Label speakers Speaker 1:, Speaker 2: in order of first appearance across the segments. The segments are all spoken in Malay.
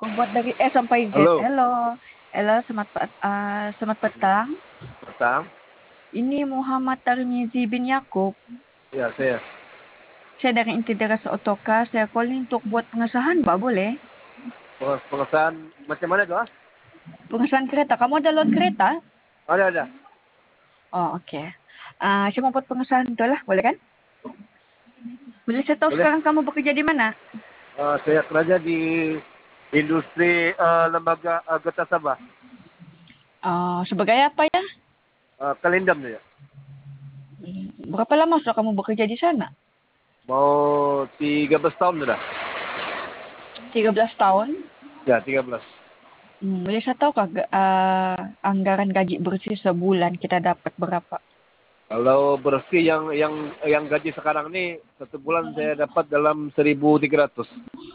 Speaker 1: Aku buat dari S sampai Z.
Speaker 2: Halo,
Speaker 1: Hello. Hello, selamat petang.
Speaker 2: petang.
Speaker 1: Ini Muhammad Tarmizi bin Yakub.
Speaker 2: Ya, saya.
Speaker 1: Saya dari Integrasi Otoka. Saya calling untuk buat pengesahan, Mbak, boleh?
Speaker 2: Pengesahan macam mana tu?
Speaker 1: Pengesahan kereta. Kamu ada loan kereta?
Speaker 2: Ada.
Speaker 1: Oh, okey. Saya mau buat pengesahan tu lah. Boleh kan? Boleh saya tahu
Speaker 2: Boleh.
Speaker 1: sekarang kamu bekerja di mana?
Speaker 2: Saya kerja di industri lembaga Getah Sabah.
Speaker 1: Sebagai apa ya?
Speaker 2: Kalendam dia.
Speaker 1: Berapa lama sudah kamu bekerja di sana?
Speaker 2: Mau 13 tahun sudah.
Speaker 1: 13 tahun.
Speaker 2: Ya, 13.
Speaker 1: Boleh saya tahu anggaran gaji bersih sebulan kita dapat berapa?
Speaker 2: Kalau bersih yang gaji sekarang ni satu bulan saya dapat dalam 1.300.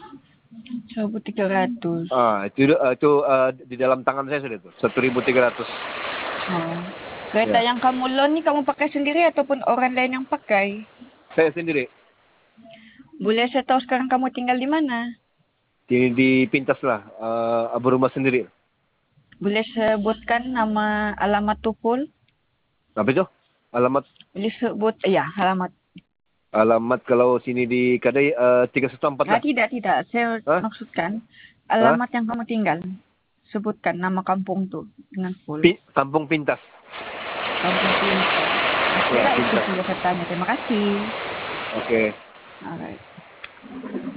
Speaker 1: 1.300.
Speaker 2: Itu di dalam tangan saya sudah itu 1.300.
Speaker 1: Oh. Kereta
Speaker 2: Ya,
Speaker 1: yang kamu loan ni kamu pakai sendiri ataupun orang lain yang pakai?
Speaker 2: saya sendiri
Speaker 1: Boleh saya tahu sekarang kamu tinggal di mana?
Speaker 2: di pintas lah, berumah sendiri.
Speaker 1: Boleh sebutkan nama alamat tukul?
Speaker 2: Apa itu? Alamat
Speaker 1: Boleh sebut, ya, alamat.
Speaker 2: Alamat kalau sini di Kadai 314 lah.
Speaker 1: Tidak. Saya
Speaker 2: Hah?
Speaker 1: maksudkan
Speaker 2: Hah?
Speaker 1: alamat yang kamu tinggal. Sebutkan nama kampung tu dengan full.
Speaker 2: Kampung Pintas.
Speaker 1: Kampung Pintar. Okey
Speaker 2: Ya,
Speaker 1: lah, itu
Speaker 2: Pintas.
Speaker 1: saja saya tanya. Terima kasih.
Speaker 2: Oke.
Speaker 1: Alright.